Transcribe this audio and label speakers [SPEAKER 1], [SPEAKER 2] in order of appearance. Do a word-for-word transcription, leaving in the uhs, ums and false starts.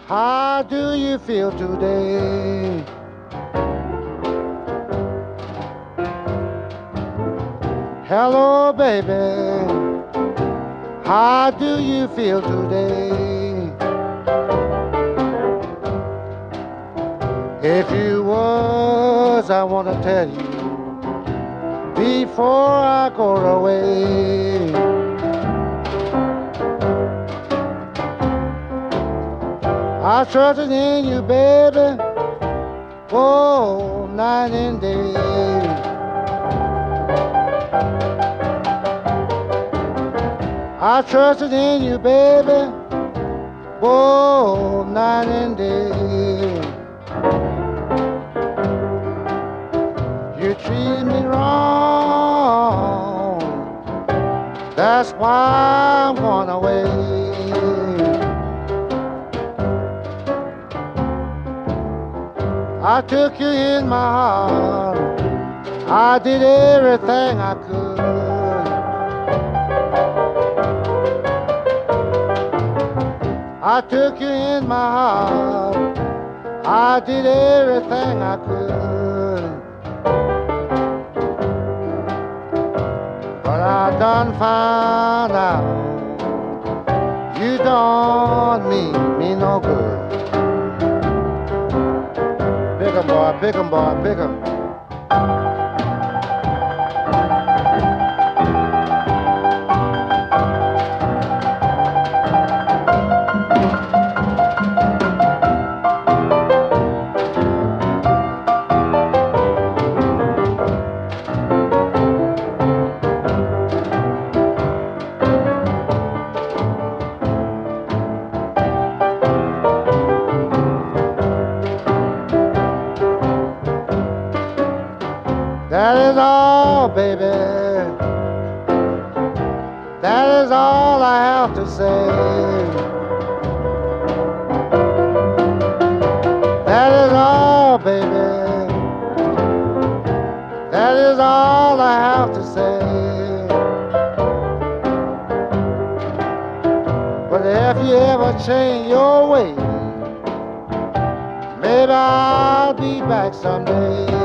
[SPEAKER 1] How do you feel today? Hello, baby. How do you feel today? If you was, I want to tell you before I go away. I trusted in you, baby, oh, night and day. I trusted in you, baby, oh, night and day. You treat me wrong, that's why I'm going away. I took you in my heart, I did everything I could. I took you in my heart, I did everything I could. But I done found out you don't mean me no good. Pick 'em, boy, pick 'em, boy, pick 'em. That is all, baby. That is all I have to say. That is all, baby. That is all I have to say. But if you ever change your way, maybe I'll be back someday.